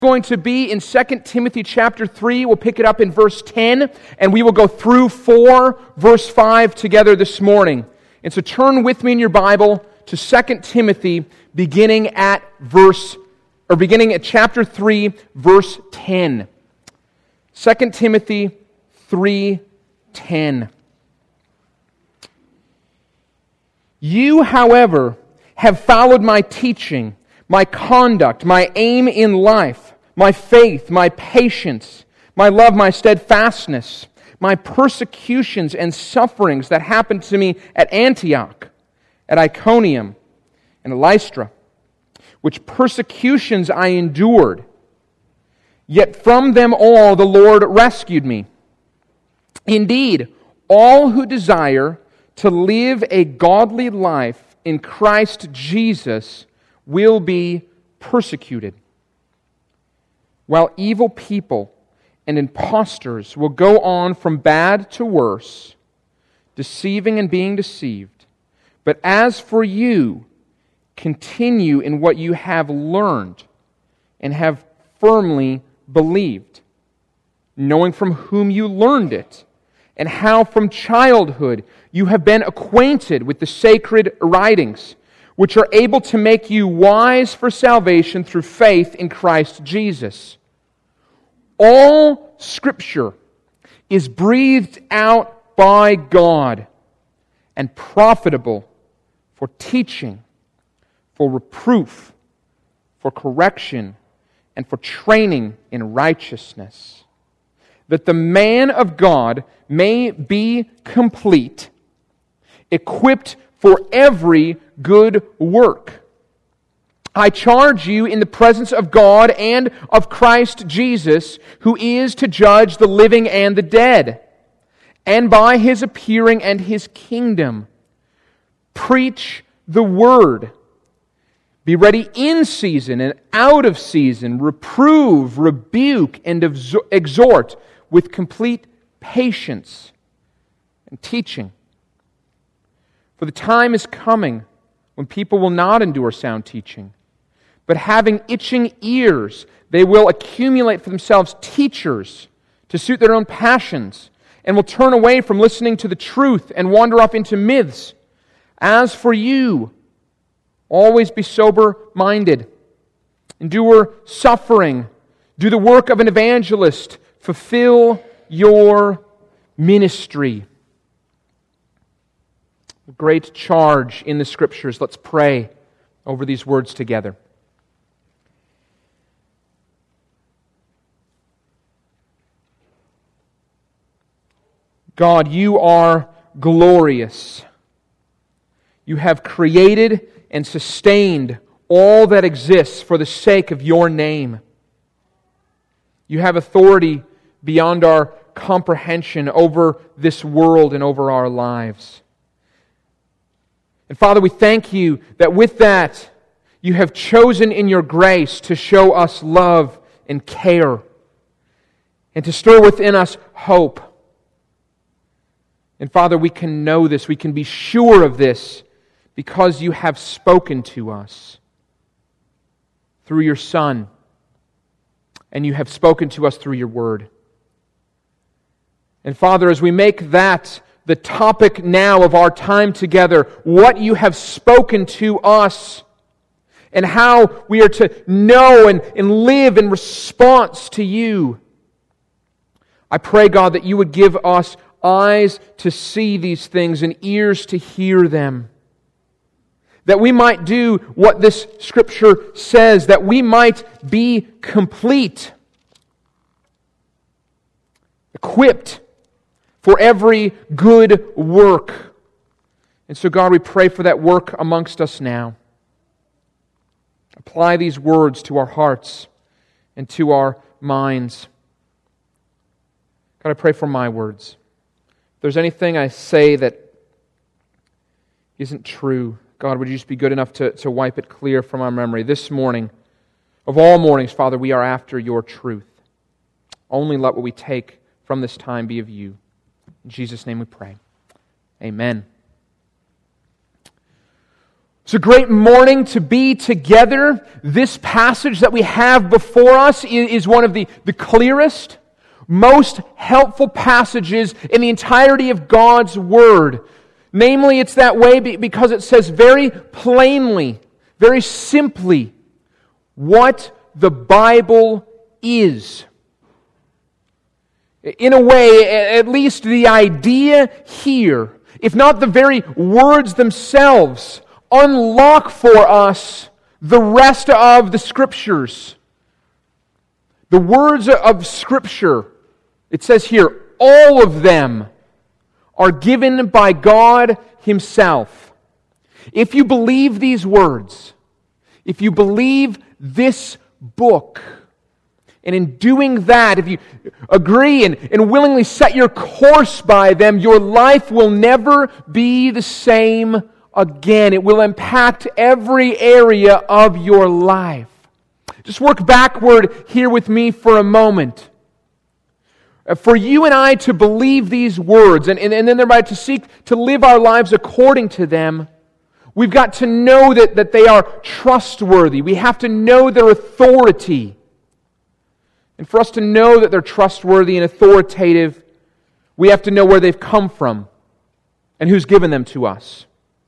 Going to be in 2 Timothy chapter 3. We'll pick it up in verse 10, and we will go through 4, verse 5 together this morning. And so turn with me in your Bible to 2 Timothy, beginning at chapter 3, verse 10. 2 Timothy 3:10. You, however, have followed my teaching, my conduct, my aim in life, my faith, my patience, my love, my steadfastness, my persecutions and sufferings that happened to me at Antioch, at Iconium, and Lystra, which persecutions I endured. Yet from them all the Lord rescued me. Indeed, all who desire to live a godly life in Christ Jesus will be persecuted, while evil people and impostors will go on from bad to worse, deceiving and being deceived. But as for you, continue in what you have learned and have firmly believed, knowing from whom you learned it, and how from childhood you have been acquainted with the sacred writings, which are able to make you wise for salvation through faith in Christ Jesus. All Scripture is breathed out by God and profitable for teaching, for reproof, for correction, and for training in righteousness, that the man of God may be complete, equipped for every good work. I charge you in the presence of God and of Christ Jesus, who is to judge the living and the dead, and by His appearing and His kingdom. Preach the word. Be ready in season and out of season. Reprove, rebuke, and exhort with complete patience and teaching. For the time is coming when people will not endure sound teaching, but having itching ears, they will accumulate for themselves teachers to suit their own passions, and will turn away from listening to the truth and wander off into myths. As for you, always be sober-minded, endure suffering, do the work of an evangelist, fulfill your ministry. A great charge in the Scriptures. Let's pray over these words together. God, you are glorious. You have created and sustained all that exists for the sake of your name. You have authority beyond our comprehension over this world and over our lives. And Father, we thank you that with that, you have chosen in your grace to show us love and care, and to stir within us hope. And Father, we can know this, we can be sure of this, because you have spoken to us through your Son, and you have spoken to us through your Word. And Father, as we make that the topic now of our time together, what you have spoken to us, and how we are to know and live in response to you, I pray, God, that you would give us eyes to see these things and ears to hear them, that we might do what this Scripture says, that we might be complete, equipped for every good work. And so, God, we pray for that work amongst us now. Apply these words to our hearts and to our minds. God, I pray for my words. If there's anything I say that isn't true, God, would you just be good enough to wipe it clear from our memory? This morning, of all mornings, Father, we are after your truth. Only let what we take from this time be of you. In Jesus' name we pray. Amen. It's a great morning to be together. This passage that we have before us is one of the clearest, most helpful passages in the entirety of God's Word. Namely, it's that way because it says very plainly, very simply, what the Bible is. In a way, at least the idea here, if not the very words themselves, unlock for us the rest of the Scriptures. The words of Scripture, it says here, all of them are given by God Himself. If you believe these words, if you believe this book, and in doing that, if you agree and willingly set your course by them, your life will never be the same again. It will impact every area of your life. Just work backward here with me for a moment. For you and I to believe these words and then thereby to seek to live our lives according to them, we've got to know that they are trustworthy. We have to know their authority. And for us to know that they're trustworthy and authoritative, we have to know where they've come from and who's given them to us.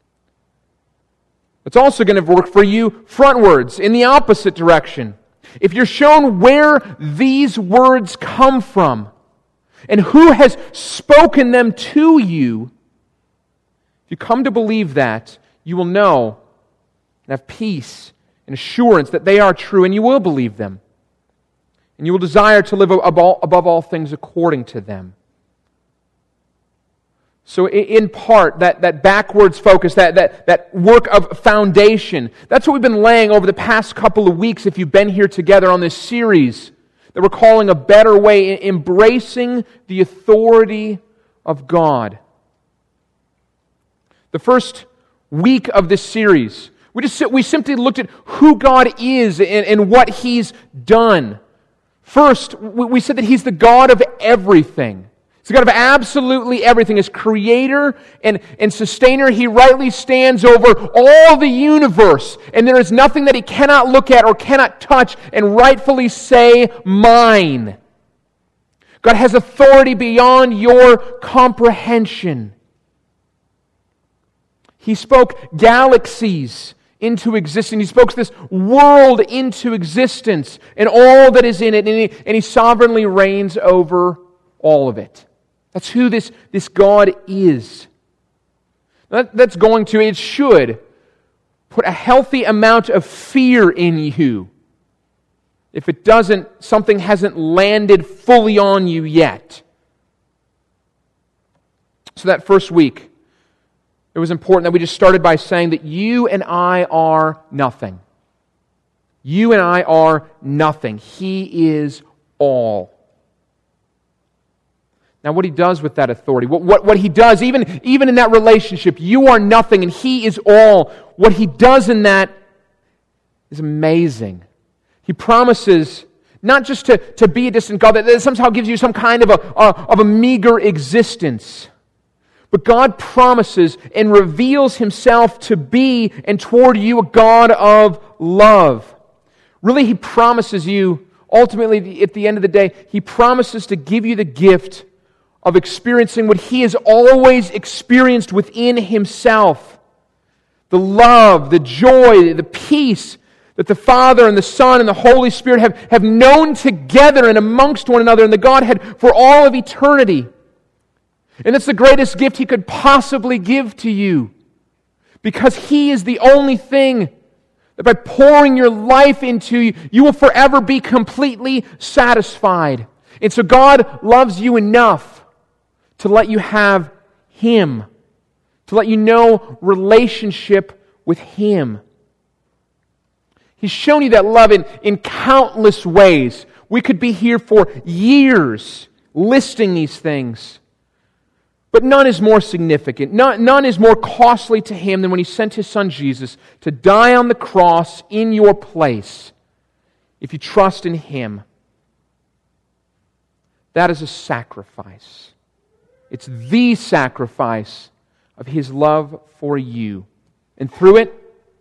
It's also going to work for you frontwards, in the opposite direction. If you're shown where these words come from and who has spoken them to you, if you come to believe that, you will know and have peace and assurance that they are true, and you will believe them. And you will desire to live above all things according to them. So in part, that backwards focus, that work of foundation, that's what we've been laying over the past couple of weeks if you've been here together on this series that we're calling A Better Way, embracing the authority of God. The first week of this series, we simply looked at who God is and what He's done. First, we said that He's the God of everything. He's the God of absolutely everything. As creator and sustainer, He rightly stands over all the universe. And there is nothing that He cannot look at or cannot touch and rightfully say, mine. God has authority beyond your comprehension. He spoke galaxies into existence. He spoke this world into existence and all that is in it, and He sovereignly reigns over all of it. That's who this God is. That's going to, it should, put a healthy amount of fear in you. If it doesn't, something hasn't landed fully on you yet. So that first week, it was important that we just started by saying that you and I are nothing. You and I are nothing. He is all. Now, what He does with that authority, what He does, even in that relationship, you are nothing and He is all. What He does in that is amazing. He promises not just to be a distant God that somehow gives you some kind of a meager existence, but God promises and reveals Himself to be and toward you a God of love. Really, He promises you, ultimately at the end of the day, He promises to give you the gift of experiencing what He has always experienced within Himself. The love, the joy, the peace that the Father and the Son and the Holy Spirit have known together and amongst one another in the Godhead for all of eternity. And it's the greatest gift He could possibly give to you, because He is the only thing that by pouring your life into you, you will forever be completely satisfied. And so God loves you enough to let you have Him, to let you know relationship with Him. He's shown you that love in countless ways. We could be here for years listing these things. But none is more significant. None is more costly to Him than when He sent His Son Jesus to die on the cross in your place. If you trust in Him, that is a sacrifice. It's the sacrifice of His love for you. And through it,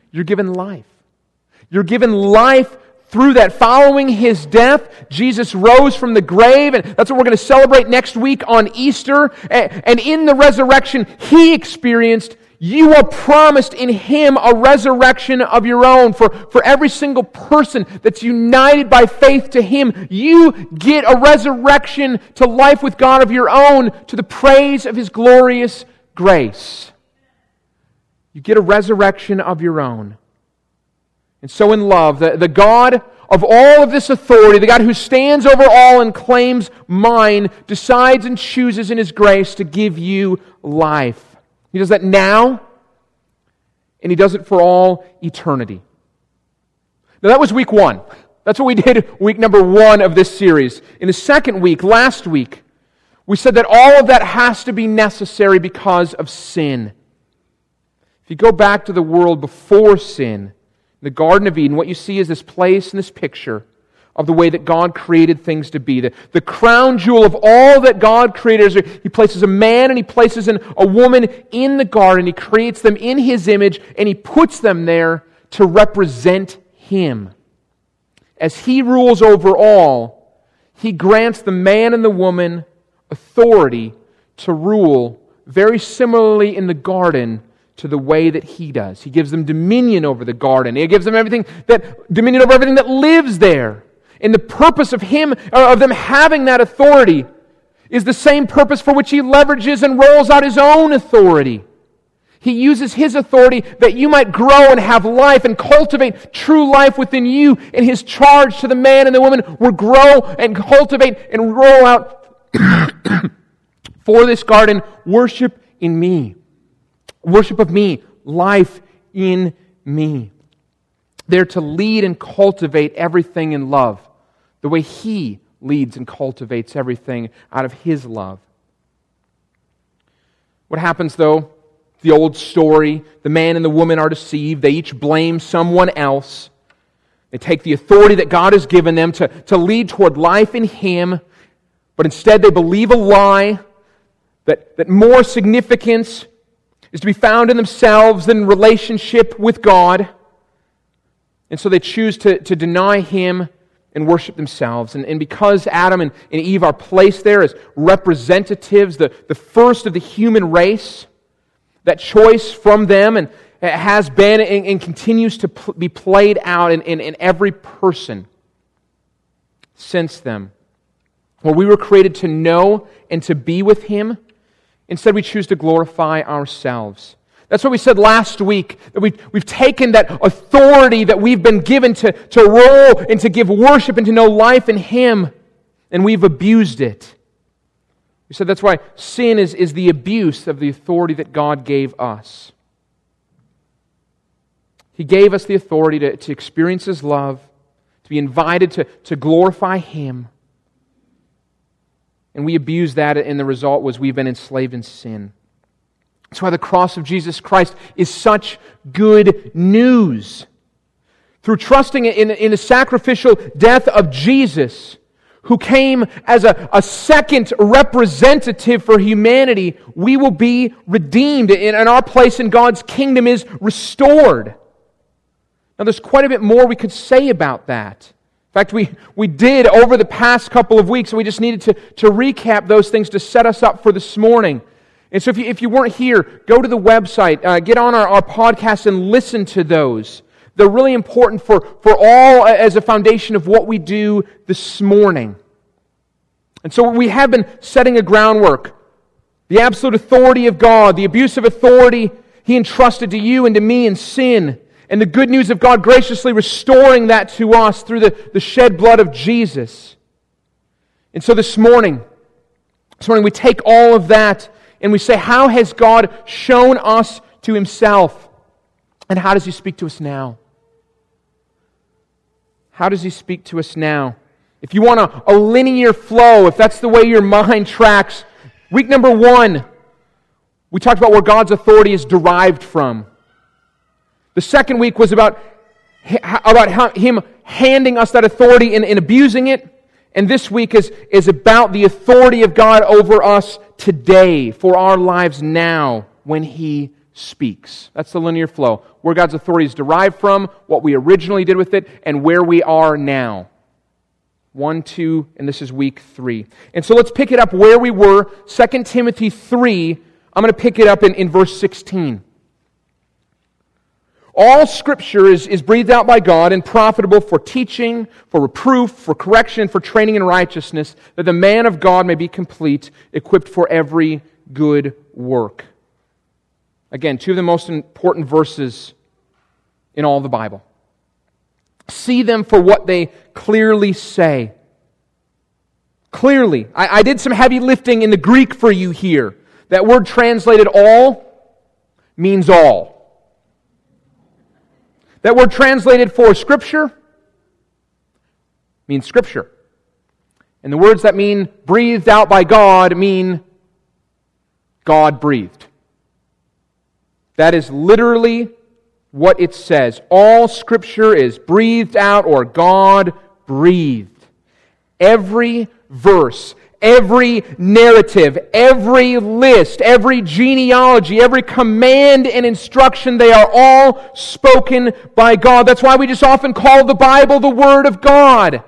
You're given life. You're given life through that. Following His death, Jesus rose from the grave, and that's what we're going to celebrate next week on Easter. And in the resurrection He experienced, you are promised in Him a resurrection of your own. For every single person that's united by faith to Him, you get a resurrection to life with God of your own, to the praise of His glorious grace. You get a resurrection of your own. And so in love, the God of all of this authority, the God who stands over all and claims mine, decides and chooses in His grace to give you life. He does that now, and He does it for all eternity. Now that was week 1. That's what we did week number 1 of this series. In the second week, last week, we said that all of that has to be necessary because of sin. If you go back to the world before sin, the Garden of Eden, what you see is this place and this picture of the way that God created things to be. The crown jewel of all that God created is He places a man and He places a woman in the garden. He creates them in His image and He puts them there to represent Him. As He rules over all, He grants the man and the woman authority to rule very similarly in the garden to the way that He does. He gives them dominion over the garden. He gives them dominion over everything that lives there. And the purpose of them having that authority is the same purpose for which He leverages and rolls out His own authority. He uses His authority that you might grow and have life and cultivate true life within you. And His charge to the man and the woman will grow and cultivate and roll out for this garden, worship in me. Worship of me, life in me. They're to lead and cultivate everything in love, the way He leads and cultivates everything out of His love. What happens though? The old story, the man and the woman are deceived. They each blame someone else. They take the authority that God has given them to lead toward life in Him, but instead they believe a lie that more significance is to be found in themselves than relationship with God. And so they choose to deny Him and worship themselves. And because Adam and Eve are placed there as representatives, the first of the human race, that choice from them and has been and continues to be played out in every person since them. Where we were created to know and to be with Him, instead we choose to glorify ourselves. That's what we said last week, that we've taken that authority that we've been given to roll and to give worship and to know life in Him, and we've abused it. We said that's why sin is the abuse of the authority that God gave us. He gave us the authority to experience His love, to be invited to glorify Him. And we abused that, and the result was we've been enslaved in sin. That's why the cross of Jesus Christ is such good news. Through trusting in the sacrificial death of Jesus, who came as a second representative for humanity, we will be redeemed, and our place in God's kingdom is restored. Now there's quite a bit more we could say about that. In fact, we did over the past couple of weeks, and we just needed to recap those things to set us up for this morning. And so if you weren't here, go to the website, get on our podcast and listen to those. They're really important for all as a foundation of what we do this morning. And so we have been setting a groundwork. The absolute authority of God, the abuse of authority He entrusted to you and to me in sin, and the good news of God graciously restoring that to us through the shed blood of Jesus. And so this morning we take all of that and we say, how has God shown us to Himself? And how does He speak to us now? How does He speak to us now? If you want a linear flow, if that's the way your mind tracks, week number 1, we talked about where God's authority is derived from. The second week was about Him handing us that authority and abusing it. And this week is about the authority of God over us today, for our lives now, when He speaks. That's the linear flow. Where God's authority is derived from, what we originally did with it, and where we are now. 1, 2, and this is week 3. And so let's pick it up where we were. 2 Timothy 3, I'm going to pick it up in verse 16. All Scripture is breathed out by God and profitable for teaching, for reproof, for correction, for training in righteousness, that the man of God may be complete, equipped for every good work. Again, two of the most important verses in all the Bible. See them for what they clearly say. Clearly. I did some heavy lifting in the Greek for you here. That word translated all means all. That word translated for Scripture means Scripture. And the words that mean breathed out by God mean God breathed. That is literally what it says. All Scripture is breathed out or God breathed. Every verse, every narrative, every list, every genealogy, every command and instruction, they are all spoken by God. That's why we just often call the Bible the Word of God.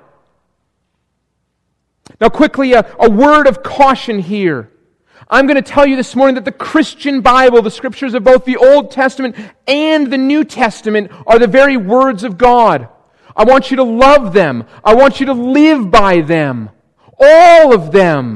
Now quickly, a word of caution here. I'm going to tell you this morning that the Christian Bible, the Scriptures of both the Old Testament and the New Testament, are the very words of God. I want you to love them. I want you to live by them. All of them.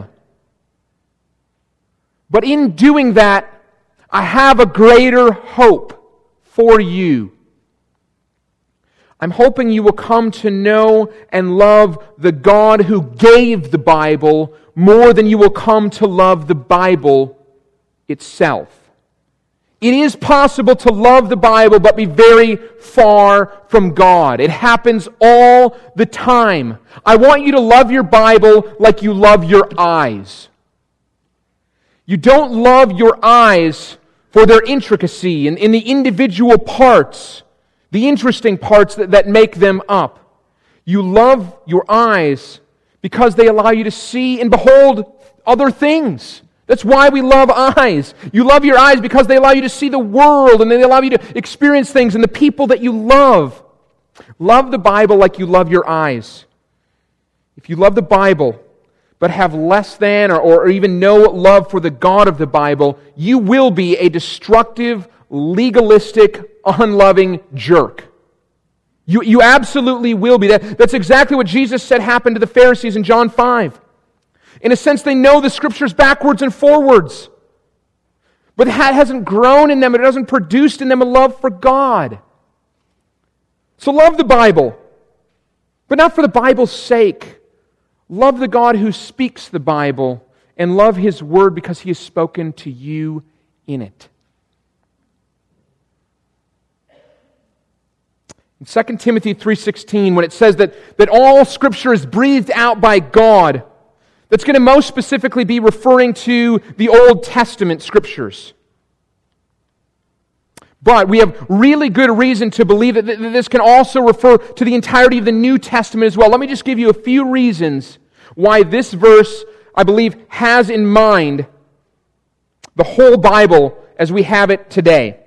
But in doing that, I have a greater hope for you. I'm hoping you will come to know and love the God who gave the Bible more than you will come to love the Bible itself. It is possible to love the Bible but be very far from God. It happens all the time. I want you to love your Bible like you love your eyes. You don't love your eyes for their intricacy and in the individual parts, the interesting parts that make them up. You love your eyes because they allow you to see and behold other things. That's why we love eyes. You love your eyes because they allow you to see the world and they allow you to experience things and the people that you love. Love the Bible like you love your eyes. If you love the Bible but have less than or even no love for the God of the Bible, you will be a destructive, legalistic, unloving jerk. You absolutely will be. That's exactly what Jesus said happened to the Pharisees in John 5. In a sense, they know the Scriptures backwards and forwards. But that hasn't grown in them. It hasn't produced in them a love for God. So love the Bible. But not for the Bible's sake. Love the God who speaks the Bible. And love His Word because He has spoken to you in it. In 2 Timothy 3:16, when it says that all Scripture is breathed out by God, that's going to most specifically be referring to the Old Testament Scriptures. But we have really good reason to believe that this can also refer to the entirety of the New Testament as well. Let me just give you a few reasons why this verse, I believe, has in mind the whole Bible as we have it today.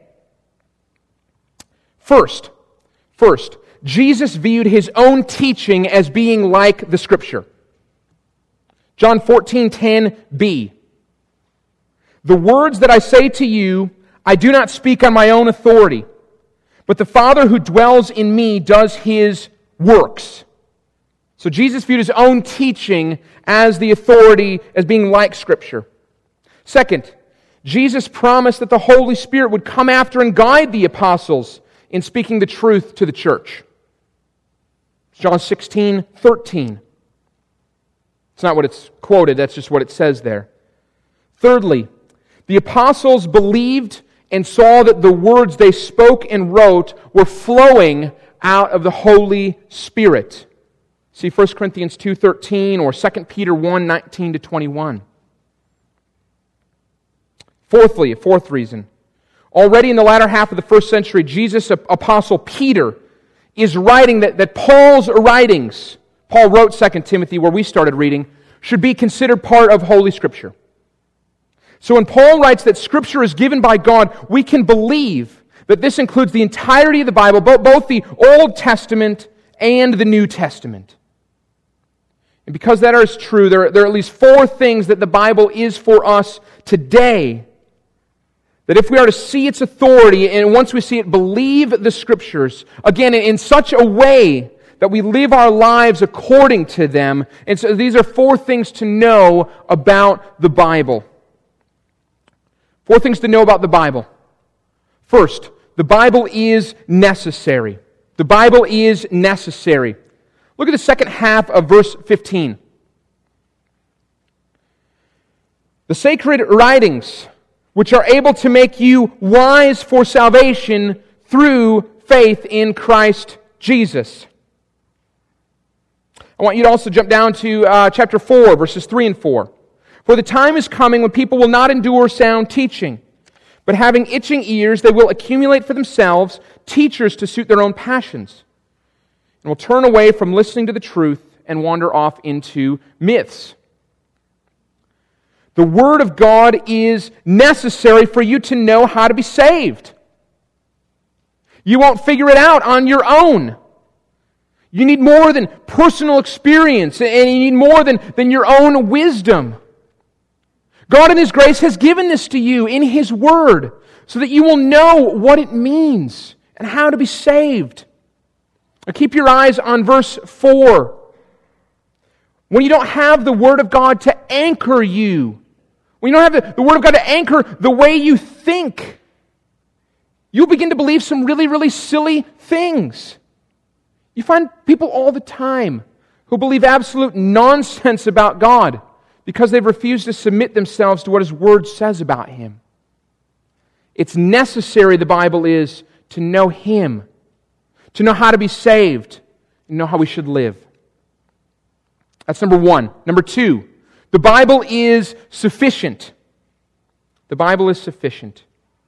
First, Jesus viewed His own teaching as being like the Scripture. John 14:10b. The words that I say to you, I do not speak on my own authority, but the Father who dwells in me does His works. So Jesus viewed His own teaching as the authority, as being like Scripture. Second, Jesus promised that the Holy Spirit would come after and guide the apostles in speaking the truth to the church. John 16:13. It's not what it's quoted, that's just what it says there. Thirdly, the apostles believed and saw that the words they spoke and wrote were flowing out of the Holy Spirit. See 1 Corinthians 2:13 or 2 Peter 1:19-21. Fourthly, a fourth reason. Already in the latter half of the first century, Jesus' apostle Peter is writing that Paul's writings, Paul wrote 2 Timothy, where we started reading, should be considered part of Holy Scripture. So when Paul writes that Scripture is given by God, we can believe that this includes the entirety of the Bible, both the Old Testament and the New Testament. And because that is true, there are at least 4 things that the Bible is for us today. That if we are to see its authority, and once we see it, believe the Scriptures, again, in such a way that we live our lives according to them. And so these are 4 things to know about the Bible. 4 things to know about the Bible. First, the Bible is necessary. The Bible is necessary. Look at the second half of verse 15. The sacred writings, which are able to make you wise for salvation through faith in Christ Jesus. I want you to also jump down to chapter 4, verses 3 and 4. For the time is coming when people will not endure sound teaching, but having itching ears, they will accumulate for themselves teachers to suit their own passions, and will turn away from listening to the truth and wander off into myths. The Word of God is necessary for you to know how to be saved. You won't figure it out on your own. You need more than personal experience, and you need more than your own wisdom. God in His grace has given this to you in His Word so that you will know what it means and how to be saved. Now keep your eyes on verse 4. When you don't have the Word of God to anchor you, when you don't have the Word of God to anchor the way you think, you'll begin to believe some really, really silly things. You find people all the time who believe absolute nonsense about God because they've refused to submit themselves to what His Word says about Him. It's necessary, the Bible is, to know Him, to know how to be saved, and know how we should live. That's number 1. Number 2, the Bible is sufficient. The Bible is sufficient.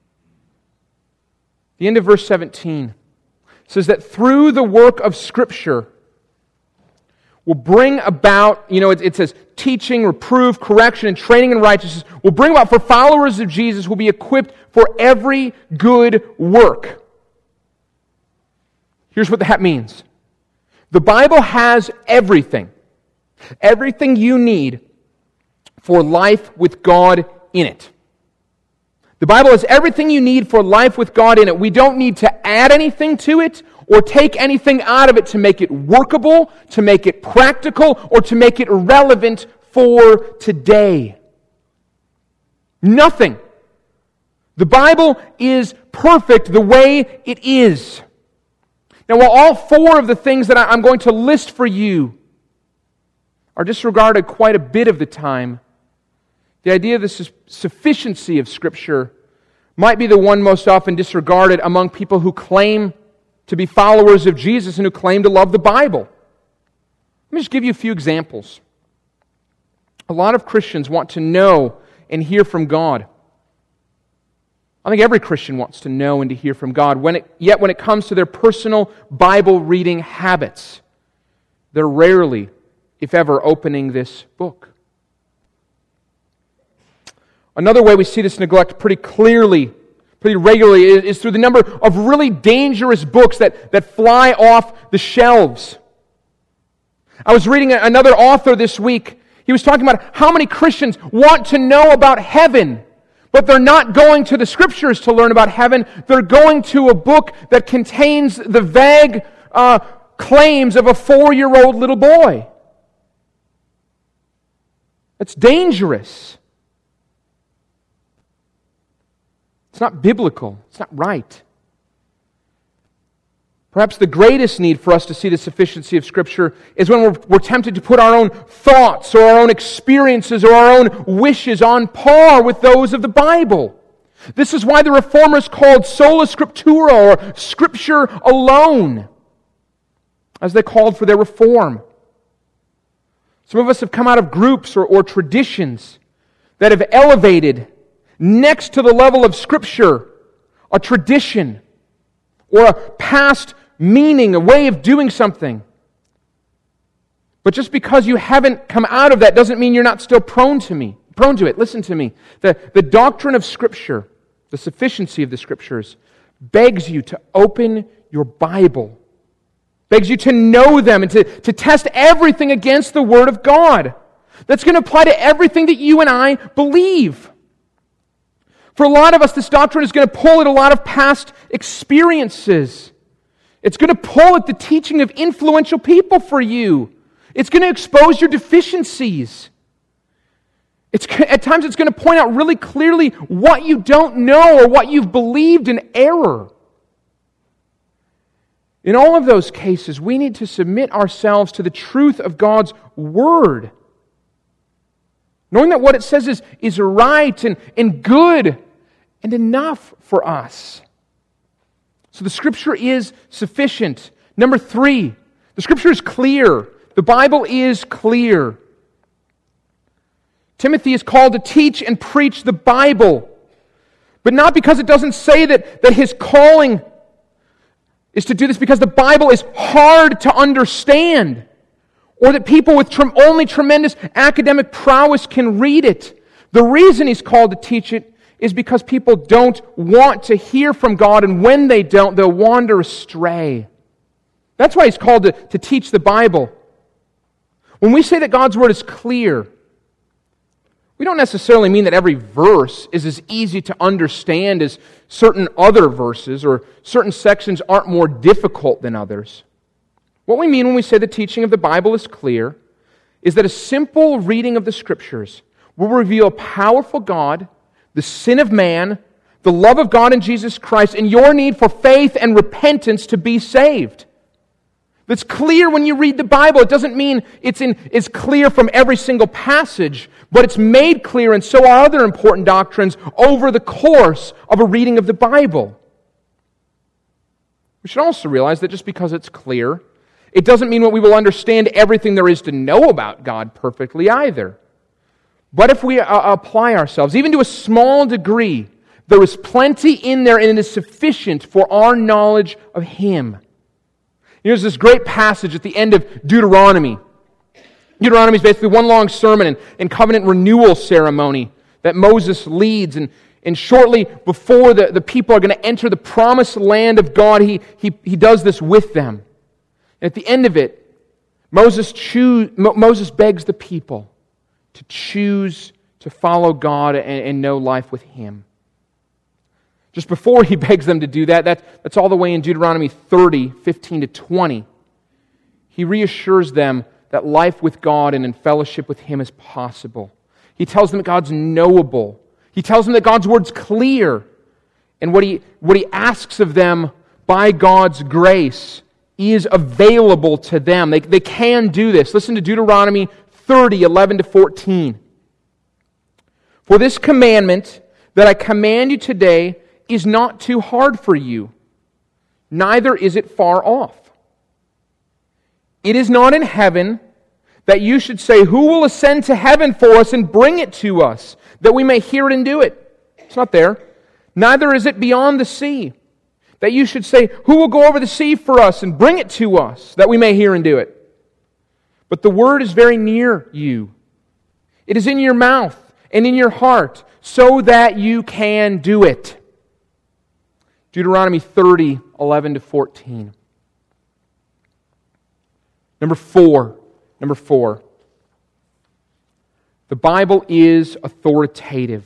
The end of verse 17 says that through the work of Scripture will bring about, it says teaching, reproof, correction, and training in righteousness, will bring about for followers of Jesus will be equipped for every good work. Here's what that means. The Bible has everything you need for life with God in it. The Bible has everything you need for life with God in it. We don't need to add anything to it or take anything out of it to make it workable, to make it practical, or to make it relevant for today. Nothing. The Bible is perfect the way it is. Now, while all 4 of the things that I'm going to list for you are disregarded quite a bit of the time, the idea of the sufficiency of Scripture might be the one most often disregarded among people who claim to be followers of Jesus and who claim to love the Bible. Let me just give you a few examples. A lot of Christians want to know and hear from God. I think every Christian wants to know and to hear from God. Yet when it comes to their personal Bible reading habits, they're rarely, if ever, opening this book. Another way we see this neglect pretty clearly, pretty regularly, is through the number of really dangerous books that fly off the shelves. I was reading another author this week. He was talking about how many Christians want to know about heaven, but they're not going to the Scriptures to learn about heaven. They're going to a book that contains the vague claims of a 4-year-old little boy. That's dangerous. It's not biblical. It's not right. Perhaps the greatest need for us to see the sufficiency of Scripture is when we're tempted to put our own thoughts or our own experiences or our own wishes on par with those of the Bible. This is why the Reformers called sola scriptura, or Scripture alone, as they called for their reform. Some of us have come out of groups or traditions that have elevated next to the level of Scripture a tradition or a past meaning, a way of doing something. But just because you haven't come out of that doesn't mean you're not still prone to prone to it. Listen to me. The doctrine of Scripture, the sufficiency of the Scriptures, begs you to open your Bible, begs you to know them and to test everything against the Word of God. That's going to apply to everything that you and I believe. For a lot of us, this doctrine is going to pull at a lot of past experiences. It's going to pull at the teaching of influential people for you. It's going to expose your deficiencies. At times it's going to point out really clearly what you don't know or what you've believed in error. In all of those cases, we need to submit ourselves to the truth of God's Word, knowing that what it says is right and good and enough for us. So the Scripture is sufficient. Number 3, the Scripture is clear. The Bible is clear. Timothy is called to teach and preach the Bible, but not because it doesn't say that his calling is to do this because the Bible is hard to understand, or that people with only tremendous academic prowess can read it. The reason he's called to teach it is because people don't want to hear from God, and when they don't, they'll wander astray. That's why he's called to teach the Bible. When we say that God's Word is clear, we don't necessarily mean that every verse is as easy to understand as certain other verses, or certain sections aren't more difficult than others. What we mean when we say the teaching of the Bible is clear is that a simple reading of the Scriptures will reveal a powerful God, the sin of man, the love of God in Jesus Christ, and your need for faith and repentance to be saved. That's clear when you read the Bible. It doesn't mean it's clear from every single passage, but it's made clear, and so are other important doctrines, over the course of a reading of the Bible. We should also realize that just because it's clear, it doesn't mean that we will understand everything there is to know about God perfectly either. But if we apply ourselves, even to a small degree, there is plenty in there, and it is sufficient for our knowledge of Him. There's this great passage at the end of Deuteronomy. Deuteronomy is basically one long sermon and covenant renewal ceremony that Moses leads. And shortly before the people are going to enter the promised land of God, he does this with them. And at the end of it, Moses begs the people to choose to follow God and know life with Him. Just before he begs them to do that's all the way in Deuteronomy 30, 15 to 20. He reassures them that life with God and in fellowship with Him is possible. He tells them that God's knowable. He tells them that God's Word's clear. And what he asks of them by God's grace is available to them. They can do this. Listen to Deuteronomy 30, 11 to 14. For this commandment that I command you today is not too hard for you, neither is it far off. It is not in heaven that you should say, who will ascend to heaven for us and bring it to us, that we may hear it and do it? It's not there. Neither is it beyond the sea, that you should say, who will go over the sea for us and bring it to us, that we may hear and do it? But the word is very near you. It is in your mouth and in your heart, so that you can do it. Deuteronomy 30, 11 to 14. Number four. The Bible is authoritative.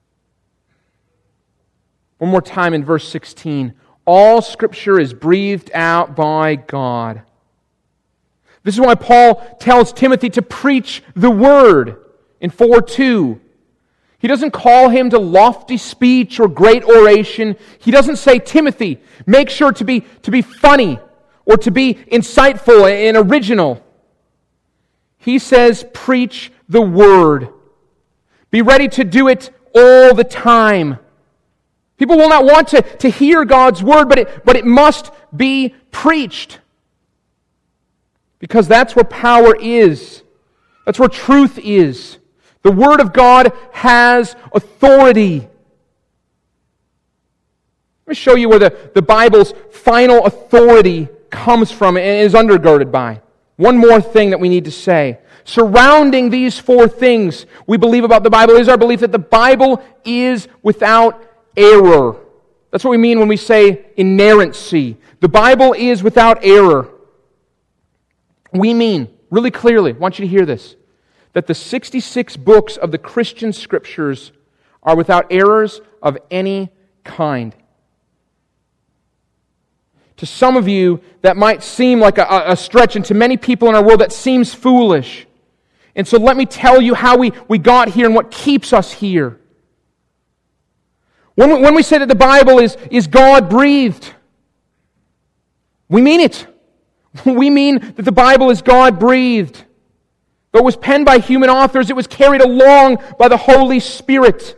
One more time in verse 16. All Scripture is breathed out by God. This is why Paul tells Timothy to preach the Word in 4:2. He doesn't call him to lofty speech or great oration. He doesn't say, Timothy, make sure to be funny or to be insightful and original. He says, preach the Word. Be ready to do it all the time. People will not want to hear God's Word, but it must be preached. Because that's where power is. That's where truth is. The Word of God has authority. Let me show you where the Bible's final authority comes from and is undergirded by. One more thing that we need to say. Surrounding these four things we believe about the Bible is our belief that the Bible is without error. That's what we mean when we say inerrancy. The Bible is without error. We mean, really clearly, I want you to hear this, that the 66 books of the Christian Scriptures are without errors of any kind. To some of you, that might seem like a stretch, and to many people in our world, that seems foolish. And so let me tell you how we got here and what keeps us here. When we say that the Bible is God-breathed, we mean it. We mean that the Bible is God-breathed. Though it was penned by human authors, it was carried along by the Holy Spirit.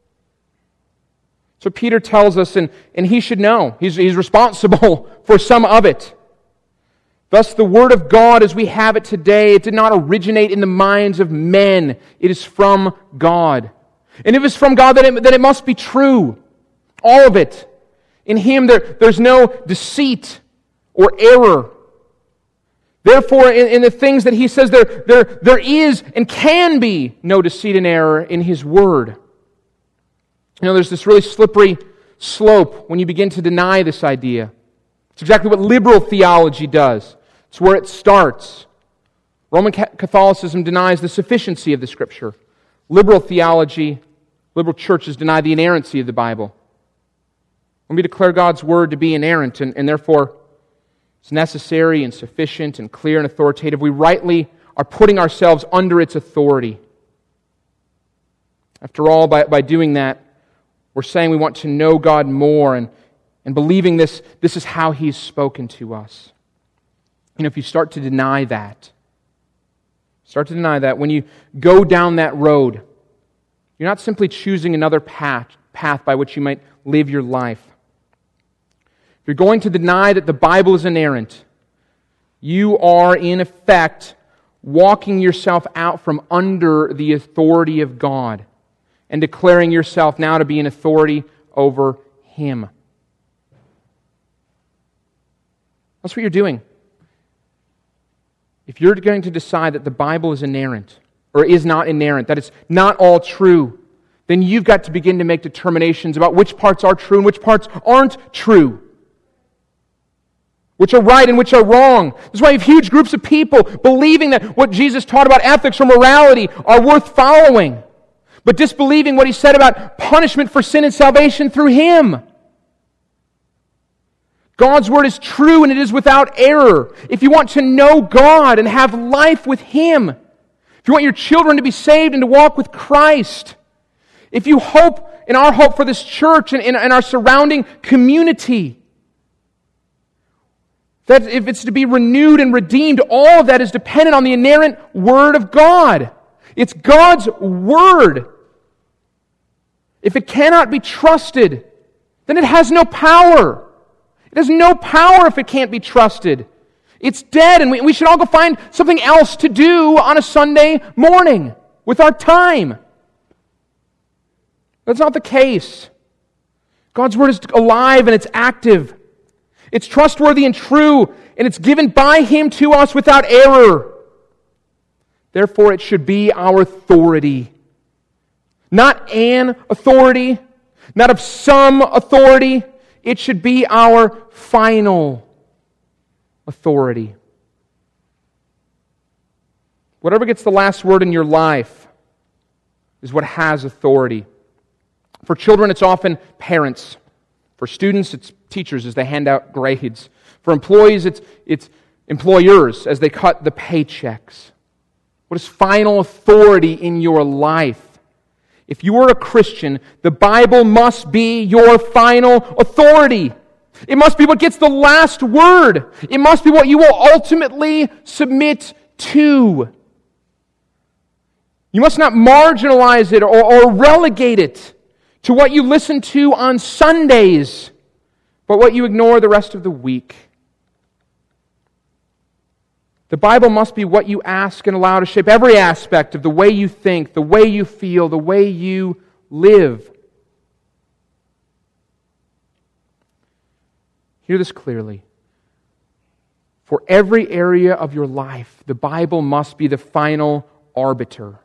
So Peter tells us, and he should know, he's responsible for some of it. Thus, the Word of God as we have it today, it did not originate in the minds of men. It is from God. And if it's from God, then it must be true. All of it. In Him, there's no deceit or error. Therefore, in the things that He says, there is and can be no deceit and error in His Word. You know, there's this really slippery slope when you begin to deny this idea. It's exactly what liberal theology does. It's where it starts. Roman Catholicism denies the sufficiency of the Scripture. Liberal theology, liberal churches deny the inerrancy of the Bible. When we declare God's Word to be inerrant and therefore it's necessary and sufficient and clear and authoritative, we rightly are putting ourselves under its authority. After all, by doing that, we're saying we want to know God more and believing this is how He's spoken to us. You know, if you start to deny that, when you go down that road, you're not simply choosing another path by which you might live your life. If you're going to deny that the Bible is inerrant, you are, in effect, walking yourself out from under the authority of God and declaring yourself now to be an authority over Him. That's what you're doing. If you're going to decide that the Bible is inerrant, or is not inerrant, that it's not all true, then you've got to begin to make determinations about which parts are true and which parts aren't true. Which are right and which are wrong. That's why you have huge groups of people believing that what Jesus taught about ethics or morality are worth following, but disbelieving what He said about punishment for sin and salvation through Him. God's Word is true and it is without error. If you want to know God and have life with Him, if you want your children to be saved and to walk with Christ, if you hope in our hope for this church and in our surrounding community, that if it's to be renewed and redeemed, all of that is dependent on the inerrant Word of God. It's God's Word. If it cannot be trusted, then it has no power. It has no power if it can't be trusted. It's dead, and we should all go find something else to do on a Sunday morning with our time. That's not the case. God's Word is alive and it's active. It's trustworthy and true, and it's given by Him to us without error. Therefore, it should be our authority. Not an authority, not of some authority. It should be our final authority. Whatever gets the last word in your life is what has authority. For children, it's often parents. For students, it's teachers as they hand out grades. For employees, it's employers as they cut the paychecks. What is final authority in your life? If you are a Christian, the Bible must be your final authority. It must be what gets the last word. It must be what you will ultimately submit to. You must not marginalize it or relegate it to what you listen to on Sundays, but what you ignore the rest of the week. The Bible must be what you ask and allow to shape every aspect of the way you think, the way you feel, the way you live. Hear this clearly. For every area of your life, the Bible must be the final arbiter.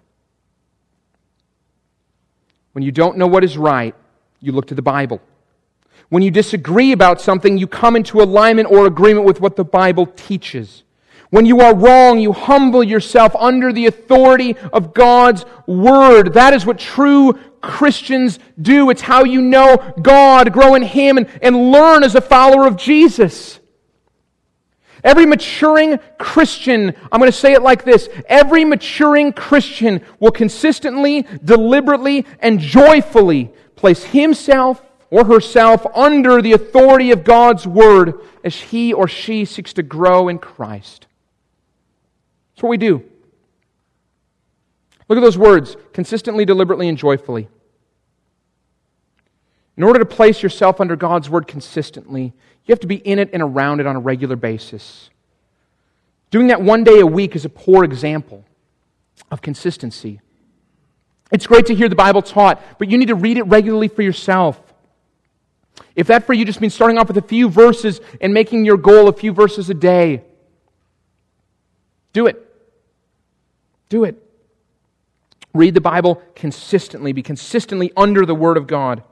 When you don't know what is right, you look to the Bible. When you disagree about something, you come into alignment or agreement with what the Bible teaches. When you are wrong, you humble yourself under the authority of God's Word. That is what true Christians do. It's how you know God, grow in Him, and learn as a follower of Jesus. Every maturing Christian, I'm going to say it like this, every maturing Christian will consistently, deliberately, and joyfully place himself or herself under the authority of God's Word as he or she seeks to grow in Christ. That's what we do. Look at those words, consistently, deliberately, and joyfully. In order to place yourself under God's Word consistently, you have to be in it and around it on a regular basis. Doing that one day a week is a poor example of consistency. It's great to hear the Bible taught, but you need to read it regularly for yourself. If that for you just means starting off with a few verses and making your goal a few verses a day, do it. Do it. Read the Bible consistently. Be consistently under the Word of God.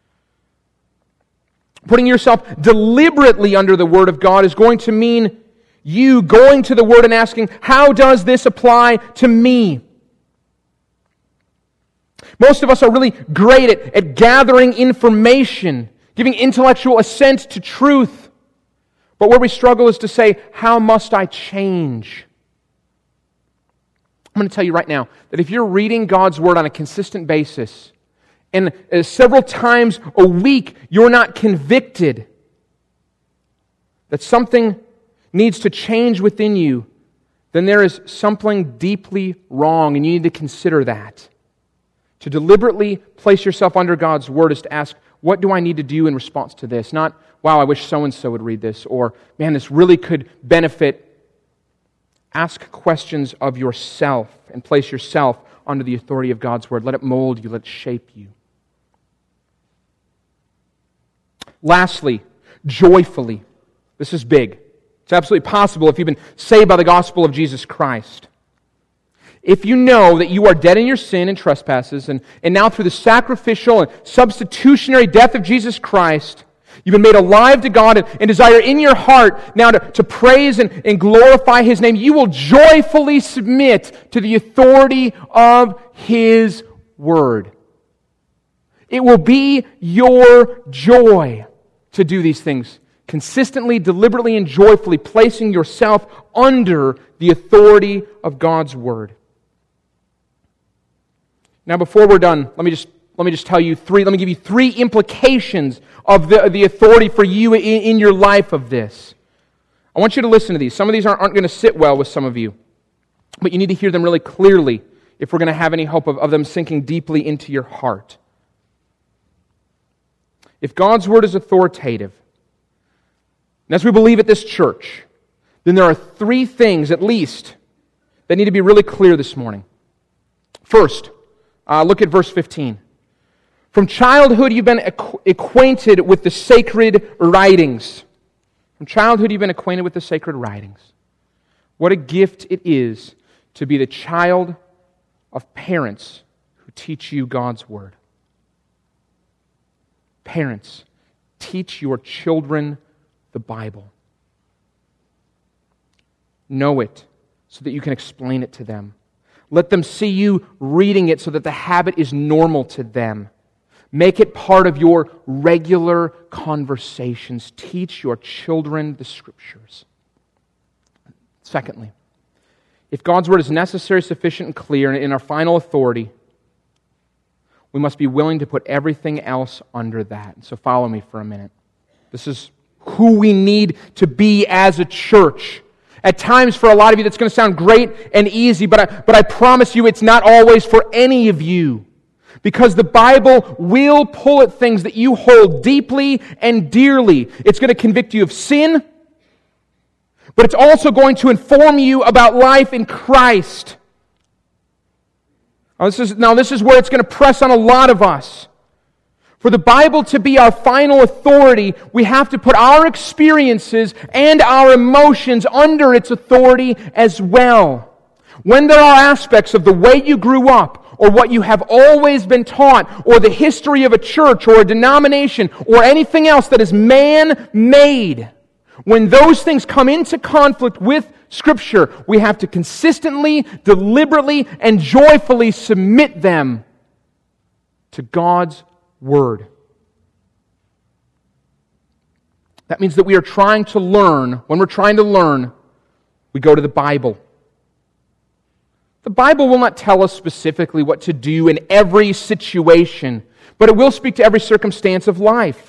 Putting yourself deliberately under the Word of God is going to mean you going to the Word and asking, how does this apply to me? Most of us are really great at gathering information, giving intellectual assent to truth. But where we struggle is to say, how must I change? I'm going to tell you right now that if you're reading God's Word on a consistent basis, and several times a week you're not convicted that something needs to change within you, then there is something deeply wrong, and you need to consider that. To deliberately place yourself under God's Word is to ask, what do I need to do in response to this? Not, wow, I wish so-and-so would read this, or, man, this really could benefit. Ask questions of yourself and place yourself under the authority of God's Word. Let it mold you, let it shape you. Lastly, joyfully. This is big. It's absolutely possible if you've been saved by the gospel of Jesus Christ. If you know that you are dead in your sin and trespasses, and now through the sacrificial and substitutionary death of Jesus Christ, you've been made alive to God and desire in your heart now to praise and glorify His name, you will joyfully submit to the authority of His Word. It will be your joy to do these things consistently, deliberately, and joyfully, placing yourself under the authority of God's Word. Now, before we're done, let me just tell you let me give you three implications of the authority for you in your life of this. I want you to listen to these. Some of these aren't going to sit well with some of you, but you need to hear them really clearly if we're going to have any hope of them sinking deeply into your heart. If God's Word is authoritative, and as we believe at this church, then there are three things at least that need to be really clear this morning. First, look at verse 15. From childhood you've been acquainted with the sacred writings. From childhood you've been acquainted with the sacred writings. What a gift it is to be the child of parents who teach you God's Word. Parents, teach your children the Bible. Know it so that you can explain it to them. Let them see you reading it so that the habit is normal to them. Make it part of your regular conversations. Teach your children the Scriptures. Secondly, if God's Word is necessary, sufficient, and clear, and in our final authority, we must be willing to put everything else under that. So follow me for a minute. This is who we need to be as a church. At times, for a lot of you, that's going to sound great and easy, but I promise you it's not always for any of you. Because the Bible will pull at things that you hold deeply and dearly. It's going to convict you of sin, but it's also going to inform you about life in Christ. Now, this is where it's going to press on a lot of us. For the Bible to be our final authority, we have to put our experiences and our emotions under its authority as well. When there are aspects of the way you grew up, or what you have always been taught, or the history of a church or a denomination, or anything else that is man-made, when those things come into conflict with Scripture, we have to consistently, deliberately, and joyfully submit them to God's Word. That means that we are trying to learn. When we're trying to learn, we go to the Bible. The Bible will not tell us specifically what to do in every situation, but it will speak to every circumstance of life.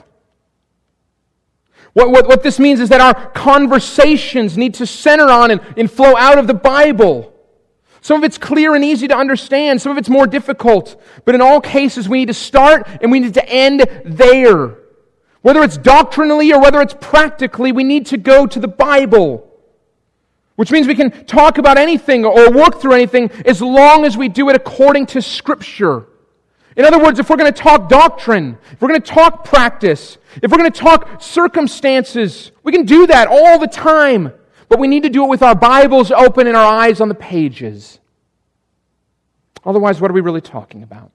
What this means is that our conversations need to center on and flow out of the Bible. Some of it's clear and easy to understand. Some of it's more difficult. But in all cases, we need to start and we need to end there. Whether it's doctrinally or whether it's practically, we need to go to the Bible. Which means we can talk about anything or work through anything as long as we do it according to Scripture. In other words, if we're going to talk doctrine, if we're going to talk practice, if we're going to talk circumstances, we can do that all the time. But we need to do it with our Bibles open and our eyes on the pages. Otherwise, what are we really talking about?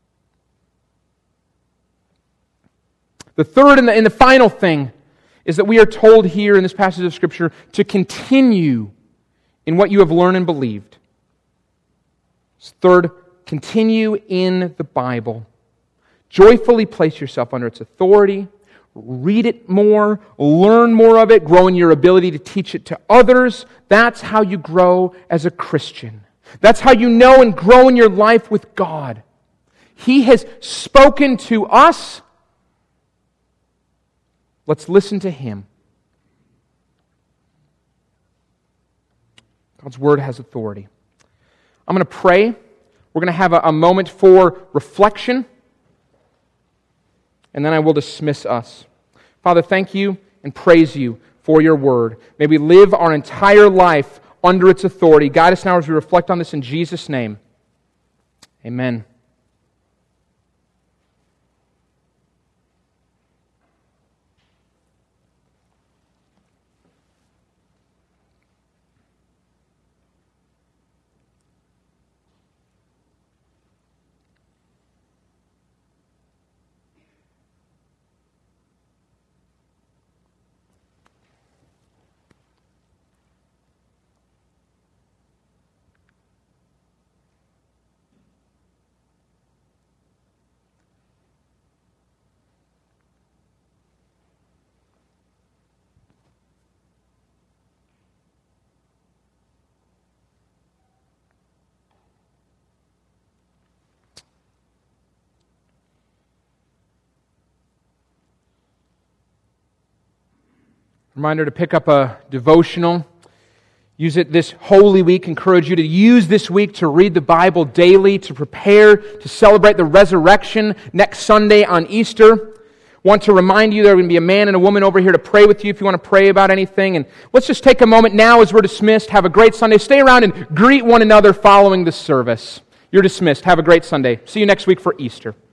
The third and the final thing is that we are told here in this passage of Scripture to continue in what you have learned and believed. Third, continue in the Bible. Joyfully place yourself under its authority. Read it more, learn more of it, grow in your ability to teach it to others. That's how you grow as a Christian. That's how you know and grow in your life with God. He has spoken to us. Let's listen to Him. God's Word has authority. I'm going to pray. We're going to have a moment for reflection. And then I will dismiss us. Father, thank you and praise you for your word. May we live our entire life under its authority. Guide us now as we reflect on this in Jesus' name. Amen. Reminder to pick up a devotional. Use it this Holy Week. Encourage you to use this week to read the Bible daily, to prepare to celebrate the resurrection next Sunday on Easter. Want to remind you there are going to be a man and a woman over here to pray with you if you want to pray about anything. And let's just take a moment now as we're dismissed. Have a great Sunday. Stay around and greet one another following the service. You're dismissed. Have a great Sunday. See you next week for Easter.